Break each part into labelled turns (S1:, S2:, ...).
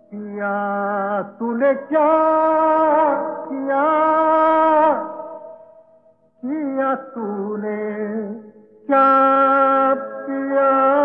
S1: किया तूने क्या किया, किया तूने क्या किया।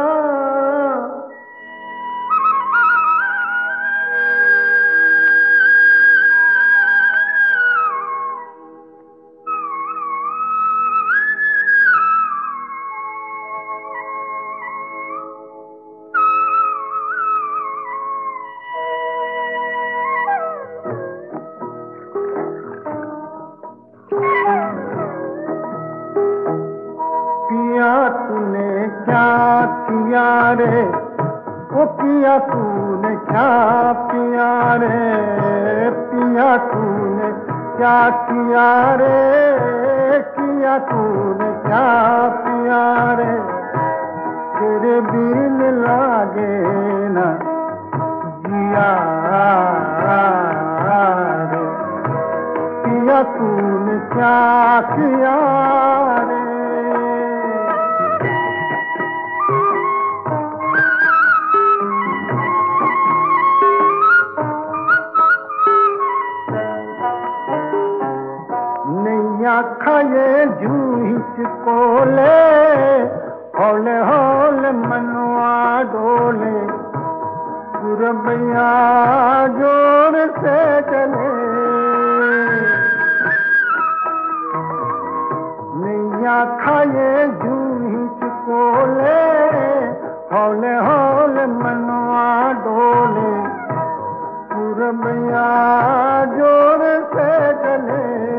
S1: किया तूने क्या किया रे, वो किया तूने क्या किया रे, पिया तूने क्या किया रे, किया तूने क्या किया रे। तेरे बिन लागे ना जिया रे, किया तूने क्या किया रे। नैया खाए जूहिच कोले, हौले हौले मनवा डोले, सुरभैया जोर से चले। नैया खाए जूहिच कोले, हौले हौले मनवा डोले, सुरभैया जोर से चले।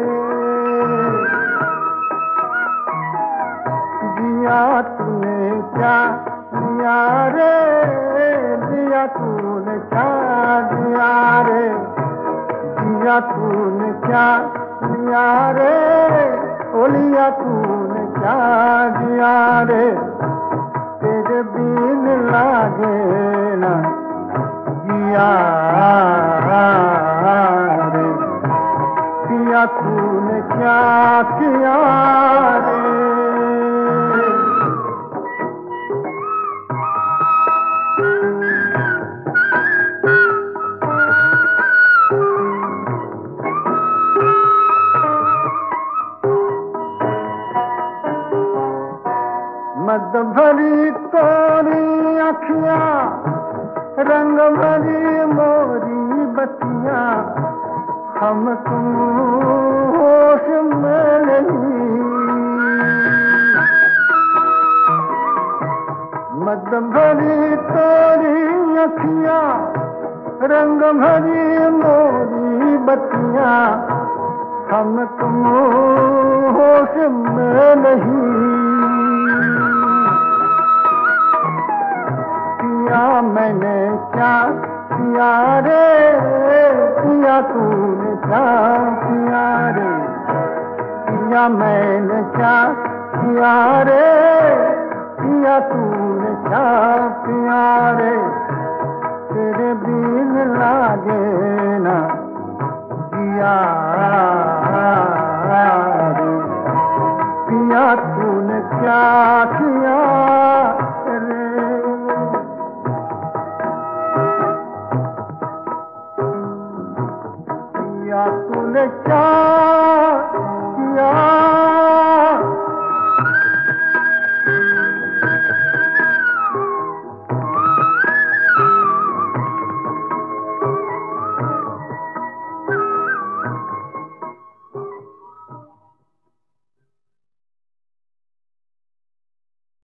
S1: दिया तूने क्या दिया रे, दिया तूने क्या दिया रे, दिया तूने क्या दिया रे, ओलिया तूने क्या दिया रे। तेरे बिन लागे ना जिया रे, किया तूने क्या किया रे। मद भरी तोरी अखियां, रंग भरी मोरी बतियां, हम तुम होश में नहीं। मद भरी तोरी अखियां, रंग भरी मोरी बतियां, हम तुम होश में नहीं। किया मैंने क्या किया रे, किया तूने क्या किया रे, किया मैंने क्या किया रे, किया तूने क्या किया रे।